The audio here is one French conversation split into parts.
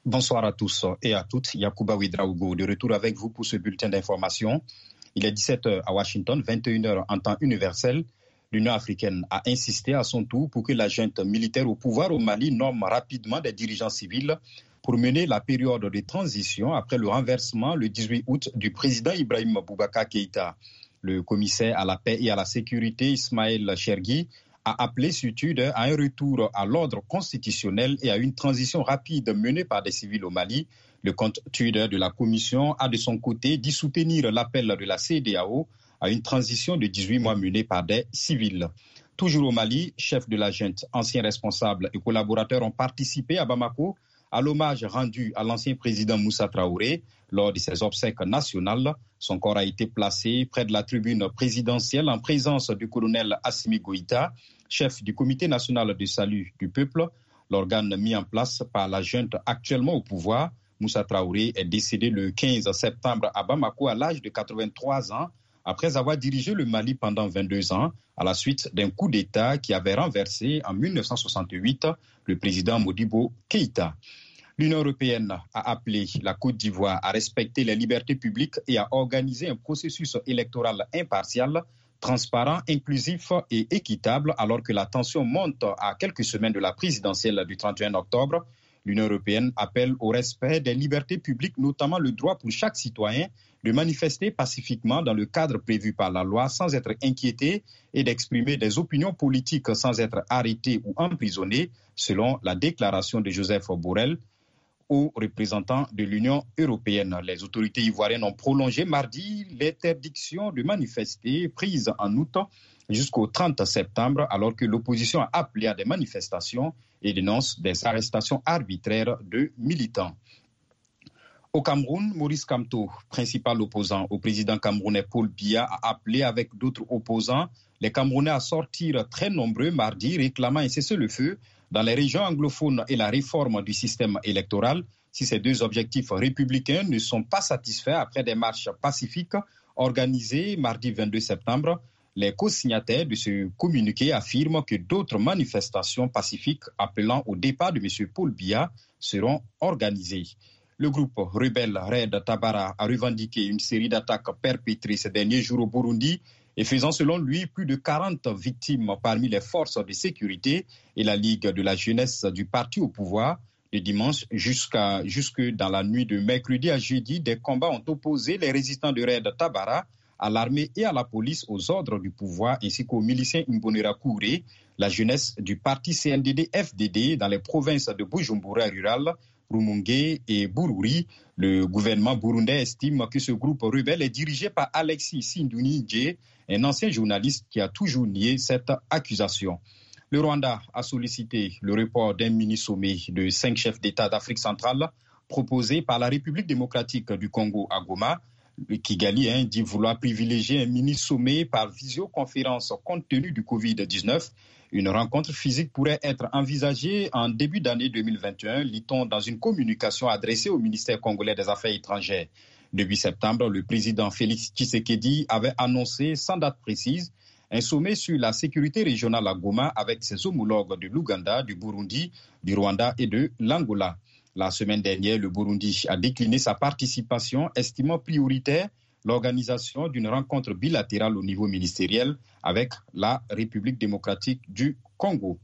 Bonsoir à tous et à toutes. Yacouba Ouedraogo de retour avec vous pour ce bulletin d'information. Il est 17h à Washington, 21h en temps universel. L'Union africaine a insisté à son tour pour que la junte militaire au pouvoir au Mali nomme rapidement des dirigeants civils pour mener la période de transition après le renversement le 18 août du président Ibrahim Boubacar Keïta. Le commissaire à la paix et à la sécurité Ismaël Chergui a appelé Sud à un retour à l'ordre constitutionnel et à une transition rapide menée par des civils au Mali. Le compte Twitter de la commission a de son côté dit soutenir l'appel de la CEDEAO à une transition de 18 mois menée par des civils. Toujours au Mali, chefs de la junte, anciens responsables et collaborateurs ont participé à Bamako à l'hommage rendu à l'ancien président Moussa Traoré lors de ses obsèques nationales. Son corps a été placé près de la tribune présidentielle en présence du colonel Assimi Goïta, chef du Comité national de salut du peuple, l'organe mis en place par la junte actuellement au pouvoir. Moussa Traoré est décédé le 15 septembre à Bamako à l'âge de 83 ans, après avoir dirigé le Mali pendant 22 ans, à la suite d'un coup d'État qui avait renversé en 1968 le président Modibo Keïta. L'Union européenne a appelé la Côte d'Ivoire à respecter les libertés publiques et à organiser un processus électoral impartial, transparent, inclusif et équitable, alors que la tension monte à quelques semaines de la présidentielle du 31 octobre. L'Union européenne appelle au respect des libertés publiques, notamment le droit pour chaque citoyen de manifester pacifiquement dans le cadre prévu par la loi sans être inquiété et d'exprimer des opinions politiques sans être arrêté ou emprisonné, selon la déclaration de Joseph Borrell, aux représentants de l'Union européenne. Les autorités ivoiriennes ont prolongé mardi l'interdiction de manifester prise en août jusqu'au 30 septembre, alors que l'opposition a appelé à des manifestations et dénonce des arrestations arbitraires de militants. Au Cameroun, Maurice Kamto, principal opposant au président camerounais Paul Biya, a appelé avec d'autres opposants les Camerounais à sortir très nombreux mardi, réclamant un cessez-le-feu dans les régions anglophones et la réforme du système électoral. Si ces deux objectifs républicains ne sont pas satisfaits après des marches pacifiques organisées mardi 22 septembre, les co-signataires de ce communiqué affirment que d'autres manifestations pacifiques appelant au départ de M. Paul Biya seront organisées. Le groupe rebelle Red Tabara a revendiqué une série d'attaques perpétrées ces derniers jours au Burundi et faisant selon lui plus de 40 victimes parmi les forces de sécurité et la Ligue de la jeunesse du parti au pouvoir. Le dimanche jusque dans la nuit de mercredi à jeudi, des combats ont opposé les résistants de Red Tabara à l'armée et à la police aux ordres du pouvoir ainsi qu'aux miliciens Imbonerakure, la jeunesse du parti CNDD-FDD dans les provinces de Bujumbura rural, Rumongue et Bururi. Le gouvernement burundais estime que ce groupe rebelle est dirigé par Alexis Sindouni-Ndje, un ancien journaliste qui a toujours nié cette accusation. Le Rwanda a sollicité le report d'un mini-sommet de 5 chefs d'État d'Afrique centrale proposé par la République démocratique du Congo à Goma. Kigali dit vouloir privilégier un mini-sommet par visioconférence compte tenu du Covid-19. Une rencontre physique pourrait être envisagée en début d'année 2021, lit-on dans une communication adressée au ministère congolais des Affaires étrangères. Début septembre, le président Félix Tshisekedi avait annoncé, sans date précise, un sommet sur la sécurité régionale à Goma avec ses homologues de l'Ouganda, du Burundi, du Rwanda et de l'Angola. La semaine dernière, le Burundi a décliné sa participation, estimant prioritaire l'organisation d'une rencontre bilatérale au niveau ministériel avec la République démocratique du Congo.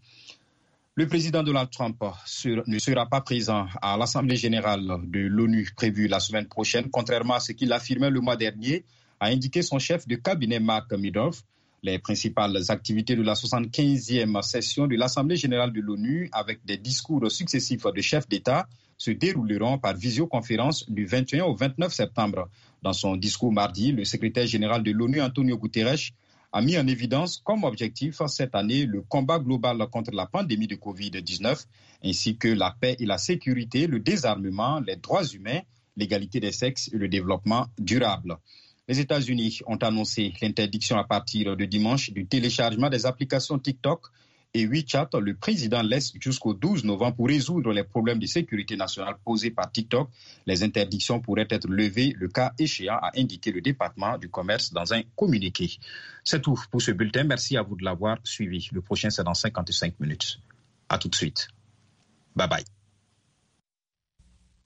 Le président Donald Trump ne sera pas présent à l'Assemblée générale de l'ONU prévue la semaine prochaine, contrairement à ce qu'il affirmait le mois dernier, a indiqué son chef de cabinet Mark Meadows. Les principales activités de la 75e session de l'Assemblée générale de l'ONU, avec des discours successifs de chefs d'État, se dérouleront par visioconférence du 21 au 29 septembre. Dans son discours mardi, le secrétaire général de l'ONU, Antonio Guterres, a mis en évidence comme objectif cette année le combat global contre la pandémie de Covid-19, ainsi que la paix et la sécurité, le désarmement, les droits humains, l'égalité des sexes et le développement durable. Les États-Unis ont annoncé l'interdiction à partir de dimanche du téléchargement des applications TikTok et WeChat. Le président laisse jusqu'au 12 novembre pour résoudre les problèmes de sécurité nationale posés par TikTok. Les interdictions pourraient être levées le cas échéant, a indiqué le département du commerce dans un communiqué. C'est tout pour ce bulletin. Merci à vous de l'avoir suivi. Le prochain, c'est dans 55 minutes. À tout de suite. Bye bye.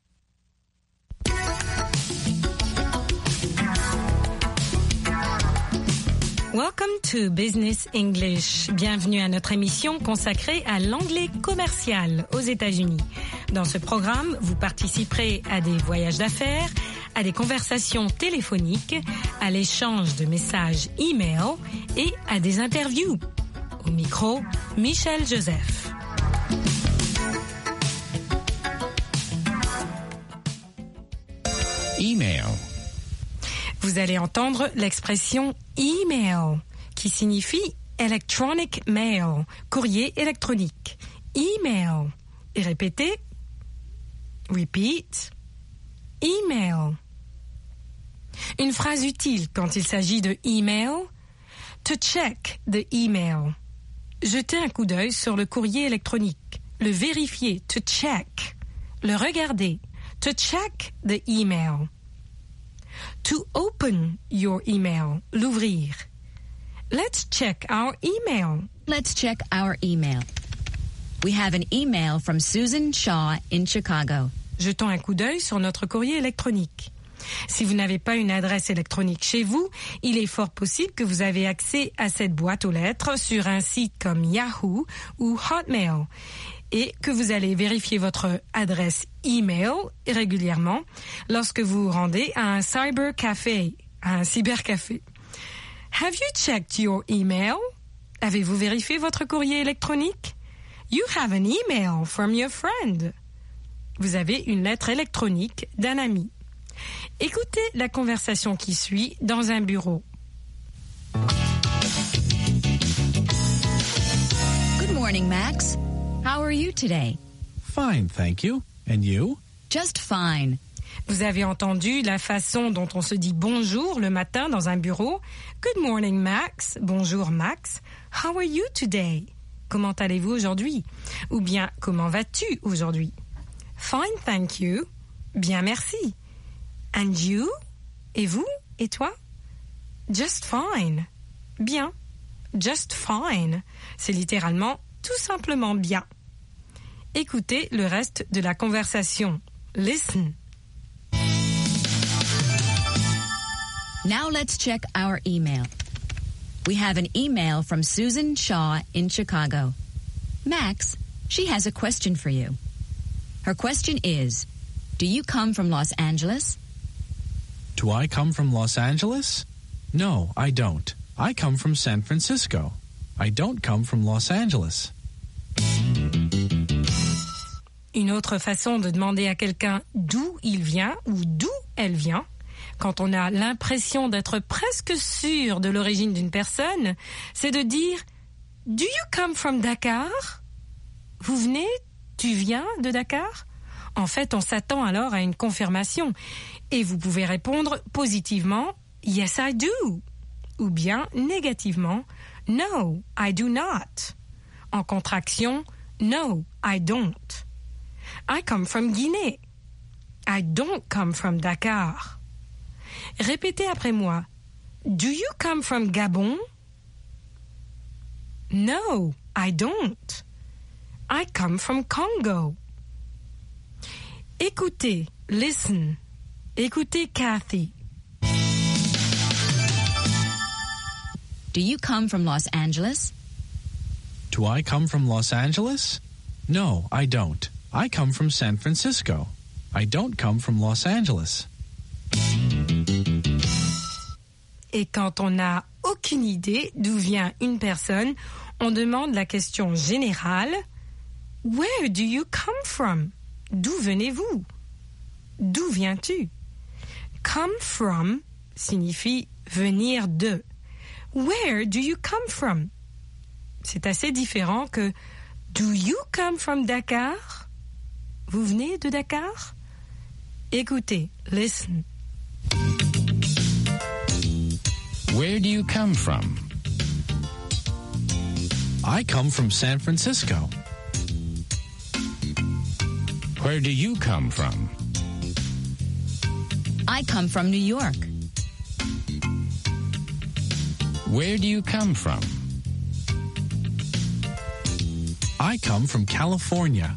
Welcome to Business English. Bienvenue à notre émission consacrée à l'anglais commercial aux États-Unis. Dans ce programme, vous participerez à des voyages d'affaires, à des conversations téléphoniques, à l'échange de messages e-mail et à des interviews. Au micro, Michel Joseph. Email. Vous allez entendre l'expression email, qui signifie electronic mail, courrier électronique. Email. Et répétez. Repeat. Email. Une phrase utile quand il s'agit de email. To check the email. Jeter un coup d'œil sur le courrier électronique. Le vérifier. To check. Le regarder. To check the email. To open your email, l'ouvrir. Let's check our email. Let's check our email. We have an email from Susan Shaw in Chicago. Jetons un coup d'œil sur notre courrier électronique. Si vous n'avez pas une adresse électronique chez vous, il est fort possible que vous avez accès à cette boîte aux lettres sur un site comme Yahoo ou Hotmail et que vous allez vérifier votre adresse email régulièrement lorsque vous vous rendez à un cybercafé, à un cybercafé. Have you checked your email? Avez-vous vérifié votre courrier électronique? You have an email from your friend. Vous avez une lettre électronique d'un ami. Écoutez la conversation qui suit dans un bureau. Good morning, Max. How are you today? Fine, thank you. And you? Just fine. Vous avez entendu la façon dont on se dit bonjour le matin dans un bureau. Good morning, Max. Bonjour, Max. How are you today? Comment allez-vous aujourd'hui? Ou bien, comment vas-tu aujourd'hui? Fine, thank you. Bien, merci. And you? Et vous? Et toi? Just fine. Bien. Just fine. C'est littéralement tout simplement bien. Écoutez le reste de la conversation. Listen. Now let's check our email. We have an email from Susan Shaw in Chicago. Max, she has a question for you. Her question is, do you come from Los Angeles? Do I come from Los Angeles? No, I don't. I come from San Francisco. I don't come from Los Angeles. Une autre façon de demander à quelqu'un d'où il vient ou d'où elle vient, quand on a l'impression d'être presque sûr de l'origine d'une personne, c'est de dire « Do you come from Dakar ?» Vous venez, tu viens de Dakar? En fait, on s'attend alors à une confirmation et vous pouvez répondre positivement « Yes, I do » ou bien négativement « No, I do not ». En contraction « No, I don't ». I come from Guinée. I don't come from Dakar. Répétez après moi. Do you come from Gabon? No, I don't. I come from Congo. Écoutez, listen. Écoutez Kathy. Do you come from Los Angeles? Do I come from Los Angeles? No, I don't. I come from San Francisco. I don't come from Los Angeles. Et quand on n'a aucune idée d'où vient une personne, on demande la question générale « Where do you come from ?» D'où venez-vous? D'où viens-tu? Come from signifie venir de. Where do you come from? C'est assez différent que Do you come from Dakar? Vous venez de Dakar? Écoutez, listen. Where do you come from? I come from San Francisco. Where do you come from? I come from New York. Where do you come from? I come from California.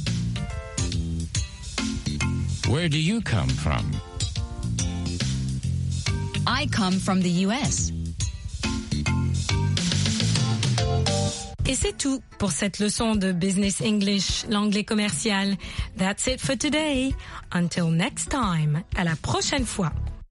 Where do you come from? I come from the U.S. Et c'est tout pour cette leçon de Business English, l'anglais commercial. That's it for today. Until next time. À la prochaine fois.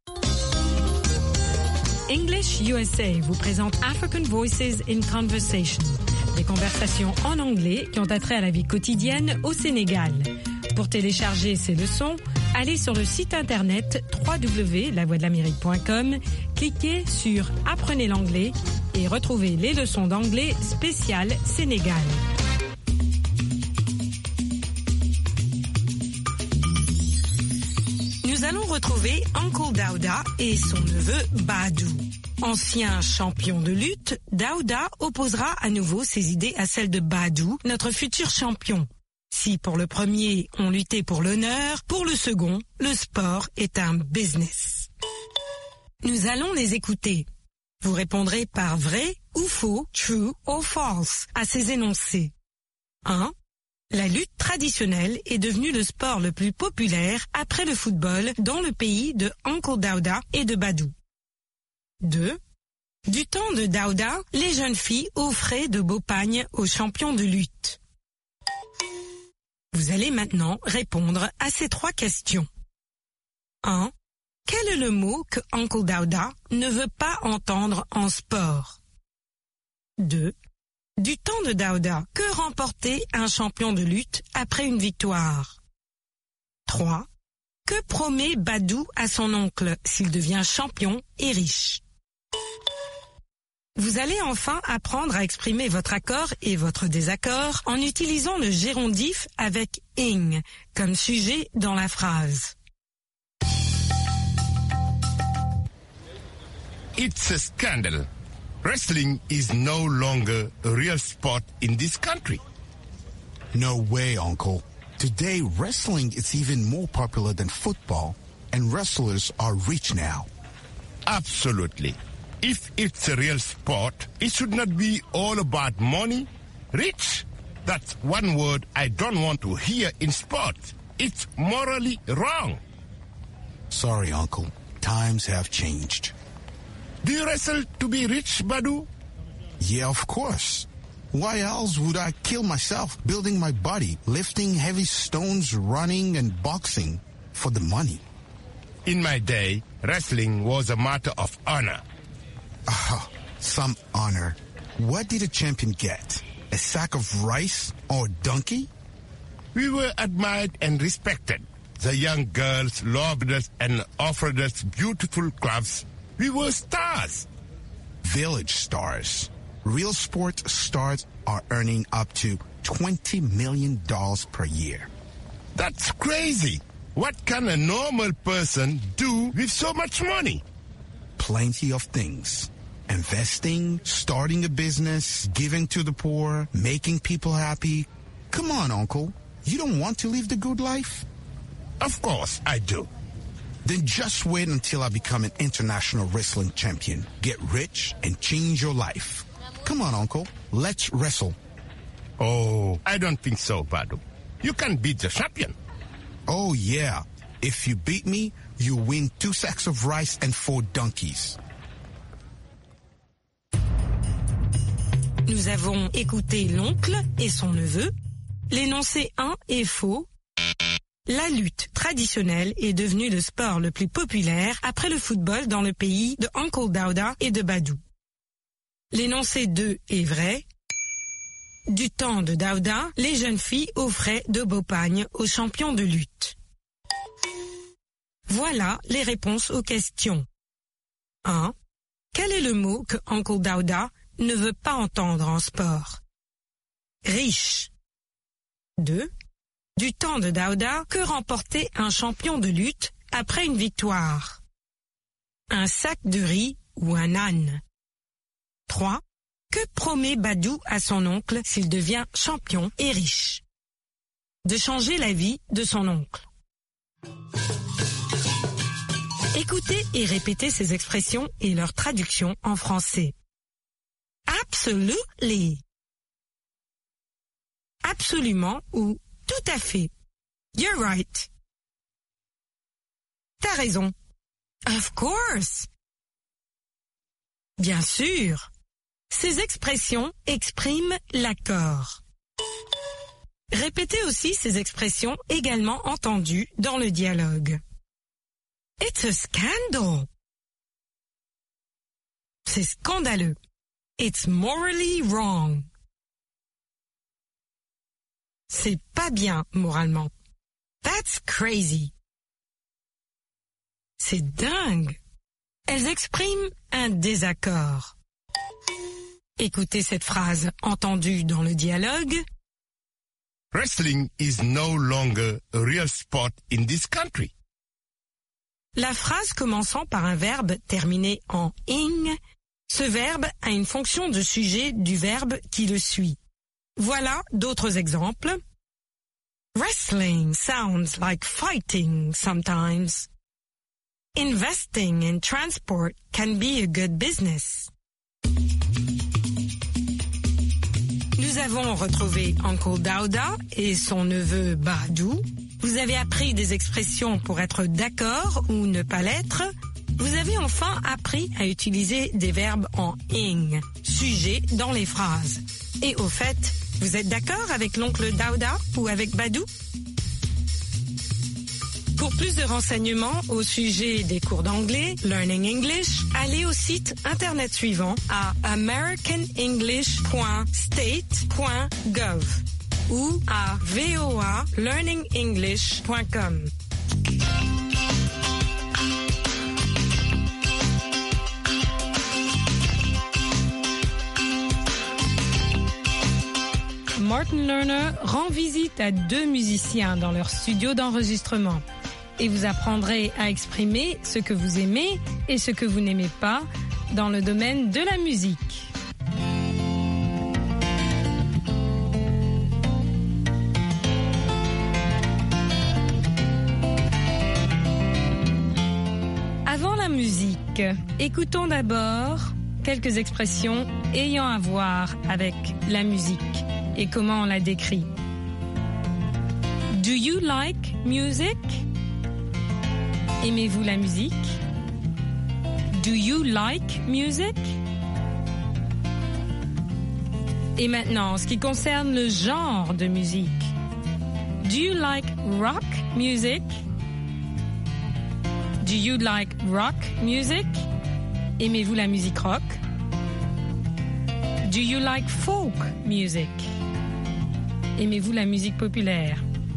English USA vous présente African Voices in Conversation. Des conversations en anglais qui ont attrait à la vie quotidienne au Sénégal. Pour télécharger ces leçons, allez sur le site internet www.lavoixdelamérique.com, cliquez sur Apprenez l'anglais et retrouvez les leçons d'anglais spéciales Sénégal. Nous allons retrouver Uncle Daouda et son neveu Badou. Ancien champion de lutte, Daouda opposera à nouveau ses idées à celles de Badou, notre futur champion. Si pour le premier, on luttait pour l'honneur, pour le second, le sport est un business. Nous allons les écouter. Vous répondrez par vrai ou faux, true or false, à ces énoncés. 1. La lutte traditionnelle est devenue le sport le plus populaire après le football dans le pays de Uncle Daouda et de Badou. 2. Du temps de Daouda, les jeunes filles offraient de beaux pagnes aux champions de lutte. Vous allez maintenant répondre à ces 3 questions. 1. Quel est le mot que Uncle Daouda ne veut pas entendre en sport? 2. Du temps de Daouda, que remportait un champion de lutte après une victoire? 3. Que promet Badou à son oncle s'il devient champion et riche? Vous allez enfin apprendre à exprimer votre accord et votre désaccord en utilisant le gérondif avec ing comme sujet dans la phrase. It's a scandal. Wrestling is no longer a real sport in this country. No way, Uncle. Today, wrestling is even more popular than football, and wrestlers are rich now. Absolutely. If it's a real sport, it should not be all about money. Rich, that's one word I don't want to hear in sports. It's morally wrong. Sorry, Uncle. Times have changed. Do you wrestle to be rich, Badou? Yeah, of course. Why else would I kill myself building my body, lifting heavy stones, running and boxing for the money? In my day, wrestling was a matter of honor. Some honor. What did a champion get? A sack of rice or a donkey? We were admired and respected. The young girls loved us and offered us beautiful clothes. We were stars. Village stars. Real sport stars are earning up to $20 million per year. That's crazy. What can a normal person do with so much money? Plenty of things. Investing, starting a business, giving to the poor, making people happy. Come on, Uncle. You don't want to live the good life? Of course I do. Then just wait until I become an international wrestling champion. Get rich and change your life. Come on, Uncle. Let's wrestle. Oh, I don't think so, Badou. You can beat the champion. Oh, yeah. If you beat me, you win 2 sacks of rice and 4 donkeys. Nous avons écouté l'oncle et son neveu. L'énoncé 1 est faux. La lutte traditionnelle est devenue le sport le plus populaire après le football dans le pays de Uncle Daouda et de Badou. L'énoncé 2 est vrai. Du temps de Daouda, les jeunes filles offraient de beaux pagnes aux champions de lutte. Voilà les réponses aux questions. 1. Quel est le mot que Uncle Daouda ne veut pas entendre en sport? Riche. 2. Du temps de Daouda, que remportait un champion de lutte après une victoire? Un sac de riz ou un âne? 3. Que promet Badou à son oncle s'il devient champion et riche? De changer la vie de son oncle. Écoutez et répétez ces expressions et leur traduction en français. Absolutely. Absolument ou tout à fait. You're right. T'as raison. Of course. Bien sûr. Ces expressions expriment l'accord. Répétez aussi ces expressions également entendues dans le dialogue. It's a scandal. C'est scandaleux. It's morally wrong. C'est pas bien moralement. That's crazy. C'est dingue. Elles expriment un désaccord. Écoutez cette phrase entendue dans le dialogue. Wrestling is no longer a real sport in this country. La phrase commençant par un verbe terminé en ing, ce verbe a une fonction de sujet du verbe qui le suit. Voilà d'autres exemples. Wrestling sounds like fighting sometimes. Investing in transport can be a good business. Nous avons retrouvé Uncle Dauda et son neveu Badou. Vous avez appris des expressions pour être d'accord ou ne pas l'être. Vous avez enfin appris à utiliser des verbes en ing, sujet dans les phrases. Et au fait, vous êtes d'accord avec l'oncle Dauda ou avec Badou? Pour plus de renseignements au sujet des cours d'anglais, Learning English, allez au site internet suivant à americanenglish.state.gov ou à voalearningenglish.com. Martin Lerner rend visite à 2 musiciens dans leur studio d'enregistrement. Et vous apprendrez à exprimer ce que vous aimez et ce que vous n'aimez pas dans le domaine de la musique. Avant la musique, écoutons d'abord quelques expressions ayant à voir avec la musique et comment on la décrit. Do you like music? Aimez-vous la musique? Do you like music? Et maintenant, en ce qui concerne le genre de musique. Do you like rock music? Do you like rock music? Aimez-vous la musique rock? Do you like folk music? Aimez-vous la musique populaire?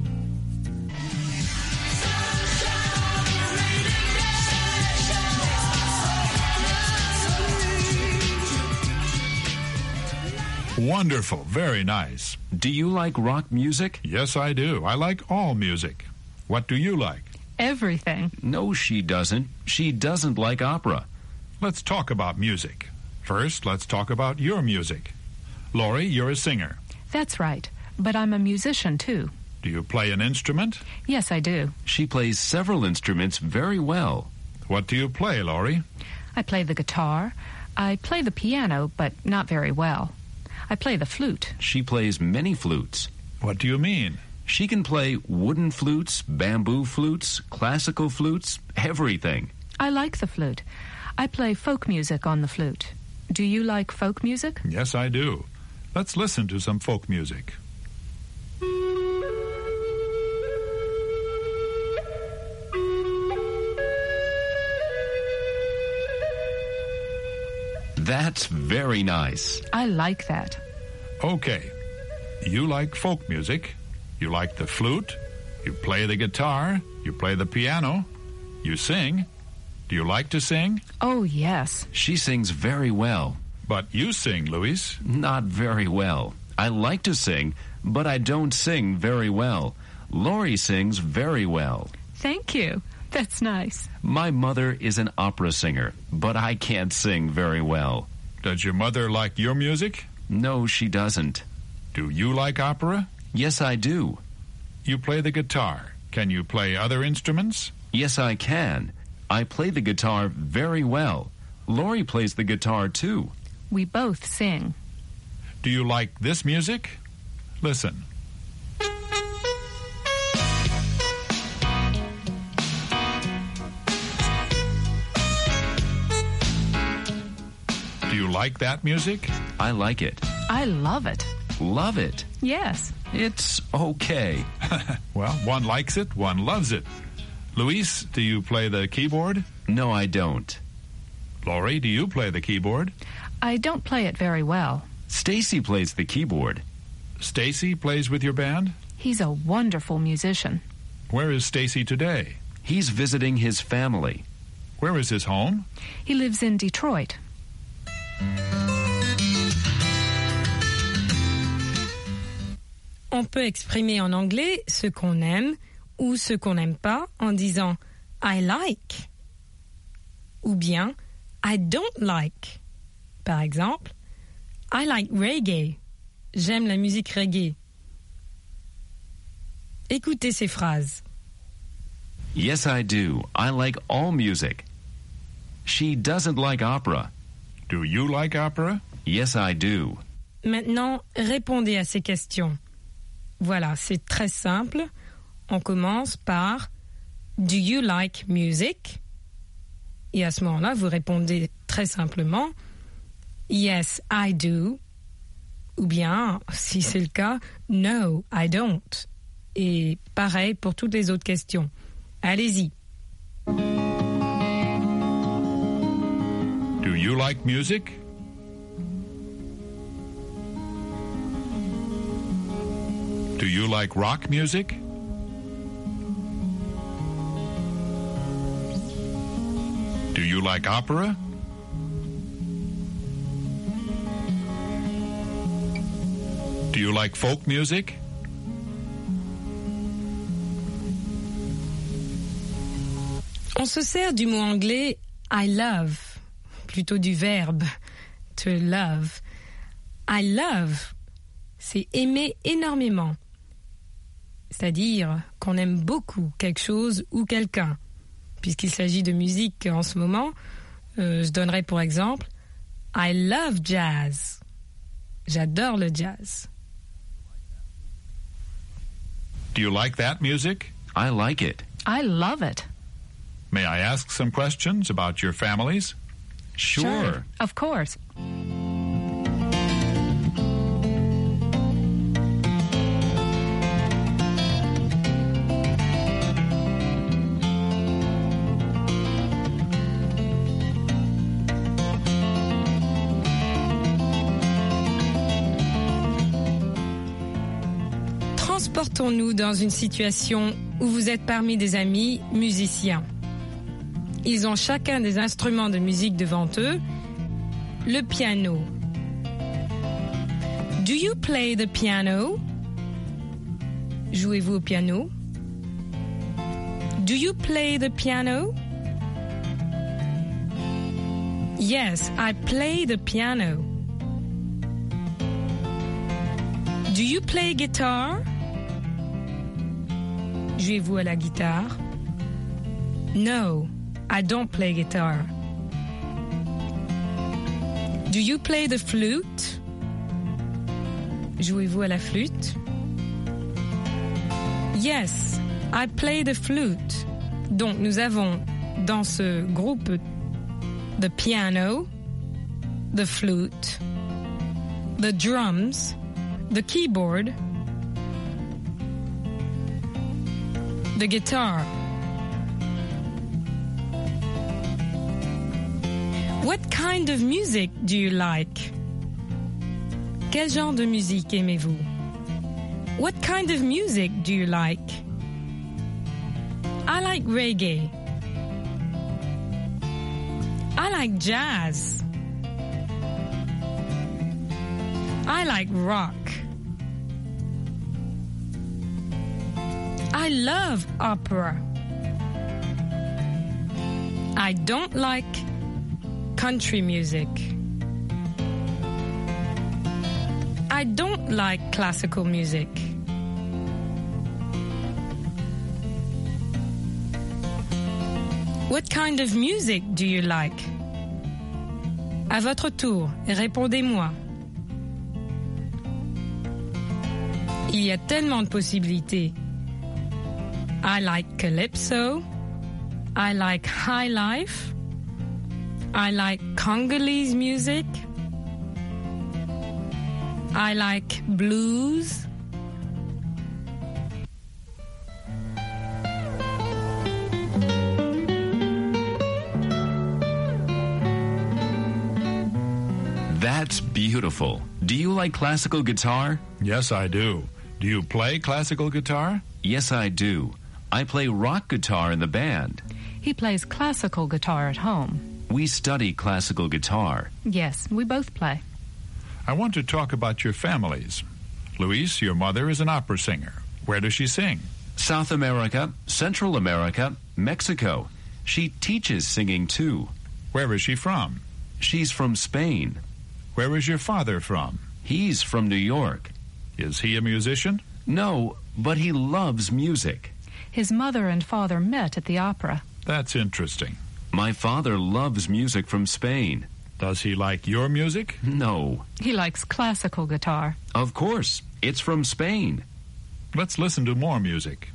Wonderful. Very nice. Do you like rock music? Yes, I do. I like all music. What do you like? Everything. No, she doesn't. She doesn't like opera. Let's talk about music. First, let's talk about your music. Laurie, you're a singer. That's right. But I'm a musician, too. Do you play an instrument? Yes, I do. She plays several instruments very well. What do you play, Laurie? I play the guitar. I play the piano, but not very well. I play the flute. She plays many flutes. What do you mean? She can play wooden flutes, bamboo flutes, classical flutes, everything. I like the flute. I play folk music on the flute. Do you like folk music? Yes, I do. Let's listen to some folk music. That's very nice. I like that. Okay. You like folk music. You like the flute. You play the guitar. You play the piano. You sing. Do you like to sing? Oh, yes. She sings very well. But you sing, Luis. Not very well. I like to sing, but I don't sing very well. Laurie sings very well. Thank you. That's nice. My mother is an opera singer, but I can't sing very well. Does your mother like your music? No, she doesn't. Do you like opera? Yes, I do. You play the guitar. Can you play other instruments? Yes, I can. I play the guitar very well. Laurie plays the guitar, too. We both sing. Do you like this music? Listen. Do you like that music? I like it. I love it. Love it. Yes. It's okay. Well, one likes it, one loves it. Luis, do you play the keyboard? No, I don't. Laurie, do you play the keyboard? I don't play it very well. Stacy plays the keyboard. Stacy plays with your band? He's a wonderful musician. Where is Stacy today? He's visiting his family. Where is his home? He lives in Detroit. On peut exprimer en anglais ce qu'on aime ou ce qu'on n'aime pas en disant I like ou bien I don't like. Par exemple, I like reggae. J'aime la musique reggae. Écoutez ces phrases. Yes, I do. I like all music. She doesn't like opera. Do you like opera? Yes, I do. Maintenant, répondez à ces questions. Voilà, c'est très simple. On commence par Do you like music? Et à ce moment-là, vous répondez très simplement Yes, I do. Ou bien, si c'est le cas, No, I don't. Et pareil pour toutes les autres questions. Allez-y. Do you like music? Do you like rock music? Do you like opera? Do you like folk music? On se sert du mot anglais I love, plutôt du verbe to love. I love, c'est aimer énormément. C'est-à-dire qu'on aime beaucoup quelque chose ou quelqu'un. Puisqu'il s'agit de musique en ce moment, je donnerai pour exemple I love jazz. J'adore le jazz. Do you like that music? I like it. I love it. May I ask some questions about your families? Sure. Of course. Transportons-nous dans une situation où vous êtes parmi des amis musiciens. Ils ont chacun des instruments de musique devant eux. Le piano. Do you play the piano? Jouez-vous au piano? Do you play the piano? Yes, I play the piano. Do you play guitar? Jouez-vous à la guitare? No, I don't play guitar. Do you play the flute? Jouez-vous à la flûte? Yes, I play the flute. Donc nous avons dans ce groupe the piano, the flute, the drums, the keyboard, the guitar. What kind of music do you like? Quel genre de musique aimez-vous? What kind of music do you like? I like reggae. I like jazz. I like rock. I love opera. I don't like country music. I don't like classical music. What kind of music do you like? À votre tour, répondez-moi. Il y a tellement de possibilités. I like calypso. I like high life. I like Congolese music. I like blues. That's beautiful. Do you like classical guitar? Yes, I do. Do you play classical guitar? Yes, I do. I play rock guitar in the band. He plays classical guitar at home. We study classical guitar. Yes, we both play. I want to talk about your families. Luis, your mother is an opera singer. Where does she sing? South America, Central America, Mexico. She teaches singing too. Where is she from? She's from Spain. Where is your father from? He's from New York. Is he a musician? No, but he loves music. His mother and father met at the opera. That's interesting. My father loves music from Spain. Does he like your music? No. He likes classical guitar. Of course. It's from Spain. Let's listen to more music.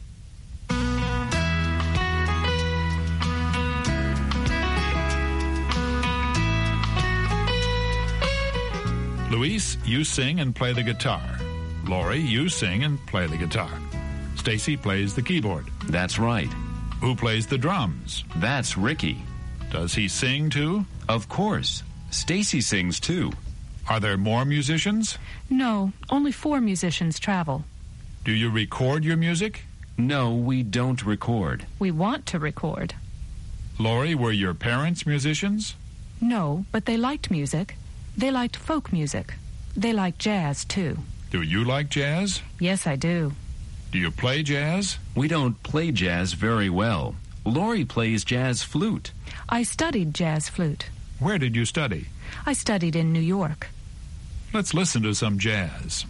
Luis, you sing and play the guitar. Lori, you sing and play the guitar. Stacy plays the keyboard. That's right. Who plays the drums? That's Ricky. Does he sing too? Of course. Stacy sings too. Are there more musicians? No, only 4 musicians travel. Do you record your music? No, we don't record. We want to record. Lori, were your parents musicians? No, but they liked music. They liked folk music. They like jazz too. Do you like jazz? Yes, I do. Do you play jazz? We don't play jazz very well. Lori plays jazz flute. I studied jazz flute. Where did you study? I studied in New York. Let's listen to some jazz.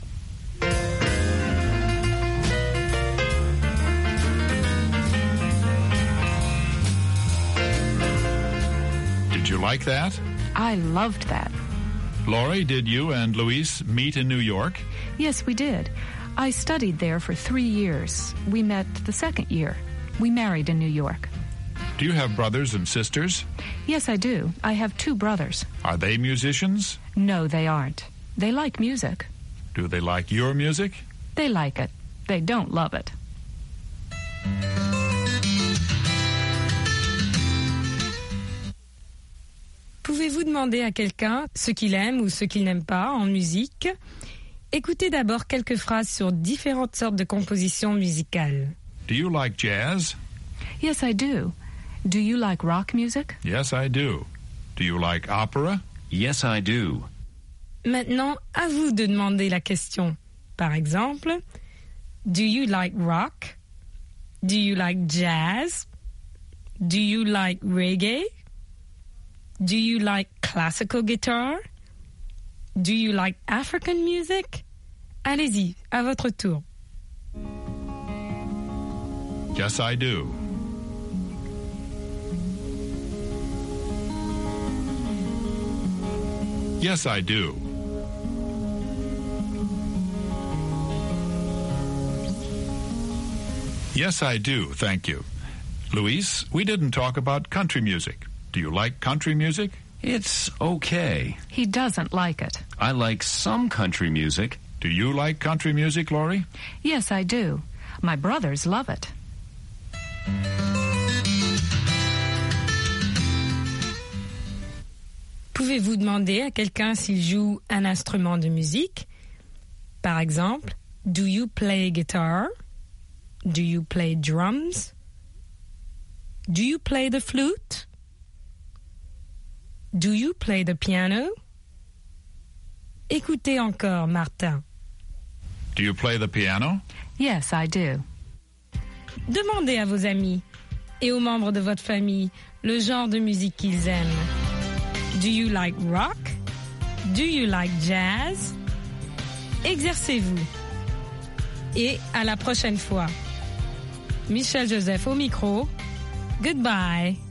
Did you like that? I loved that. Lori, did you and Luis meet in New York? Yes, we did. I studied there for 3 years. We met the second year. We married in New York. Do you have brothers and sisters? Yes, I do. I have 2 brothers. Are they musicians? No, they aren't. They like music. Do they like your music? They like it. They don't love it. Pouvez-vous demander à quelqu'un ce qu'il aime ou ce qu'il n'aime pas en musique? Écoutez d'abord quelques phrases sur différentes sortes de compositions musicales. Do you like jazz? Yes, I do. Do you like rock music? Yes, I do. Do you like opera? Yes, I do. Maintenant, à vous de demander la question. Par exemple, do you like rock? Do you like jazz? Do you like reggae? Do you like classical guitar? Do you like African music? Allez-y, à votre tour. Yes, I do. Yes, I do. Yes, I do, thank you. Luis, we didn't talk about country music. Do you like country music? It's okay. He doesn't like it. I like some country music. Do you like country music, Lori? Yes, I do. My brothers love it. Pouvez-vous demander à quelqu'un s'il joue un instrument de musique? Par exemple, do you play guitar? Do you play drums? Do you play the flute? Do you play the piano? Écoutez encore, Martin. Do you play the piano? Yes, I do. Demandez à vos amis et aux membres de votre famille le genre de musique qu'ils aiment. Do you like rock? Do you like jazz? Exercez-vous. Et à la prochaine fois. Michel Joseph au micro. Goodbye.